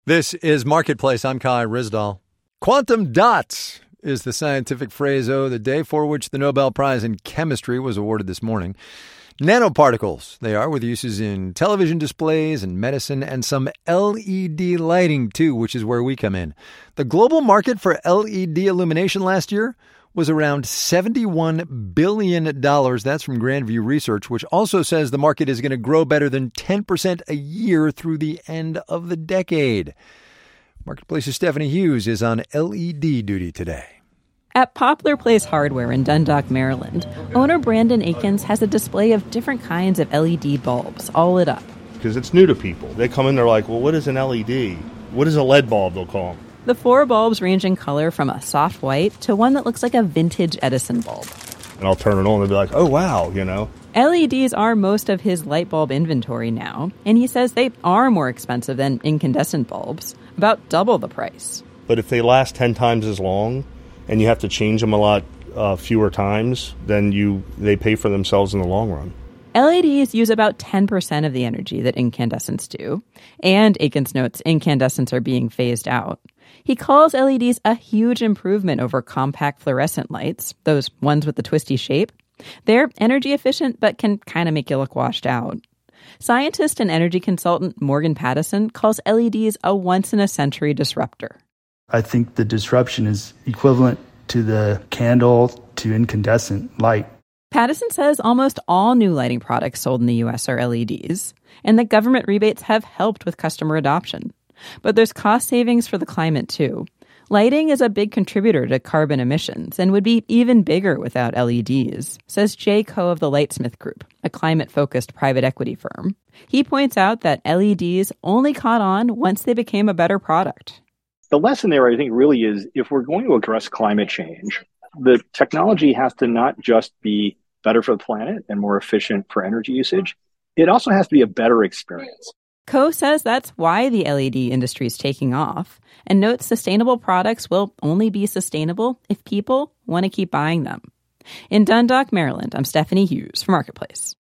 This is Marketplace. I'm Kai Ryssdal. Quantum dots is the scientific phrase of the day for which the Nobel Prize in Chemistry was awarded this morning. Nanoparticles, they are, with uses in television displays and medicine and some LED lighting, too, which is where we come in. The global market for LED illumination last year was around $71 billion. That's from Grandview Research, which also says the market is going to grow better than 10% a year through the end of the decade. Marketplace's Stephanie Hughes is on LED duty today. At Poplar Place Hardware in Dundalk, Maryland, owner Brandon Akins has a display of different kinds of LED bulbs all lit up. Because it's new to people. They come in, they're like, well, what is an LED? What is a LED bulb, they'll call them. The 4 bulbs range in color from a soft white to one that looks like a vintage Edison bulb. And I'll turn it on and they'll be like, oh, wow, LEDs are most of his light bulb inventory now, and he says they are more expensive than incandescent bulbs, about double the price. But if they last 10 times as long and you have to change them a lot fewer times, then they pay for themselves in the long run. LEDs use about 10% of the energy that incandescents do, and Akins notes incandescents are being phased out. He calls LEDs a huge improvement over compact fluorescent lights, those ones with the twisty shape. They're energy efficient, but can kind of make you look washed out. Scientist and energy consultant Morgan Pattison calls LEDs a once-in-a-century disruptor. I think the disruption is equivalent to the candle to incandescent light. Pattison says almost all new lighting products sold in the U.S. are LEDs, and that government rebates have helped with customer adoption. But there's cost savings for the climate, too. Lighting is a big contributor to carbon emissions and would be even bigger without LEDs, says Jay Coe of the Lightsmith Group, a climate-focused private equity firm. He points out that LEDs only caught on once they became a better product. The lesson there, I think, really is if we're going to address climate change, the technology has to not just be better for the planet and more efficient for energy usage. It also has to be a better experience. Coe says that's why the LED industry is taking off and notes sustainable products will only be sustainable if people want to keep buying them. In Dundalk, Maryland, I'm Stephanie Hughes for Marketplace.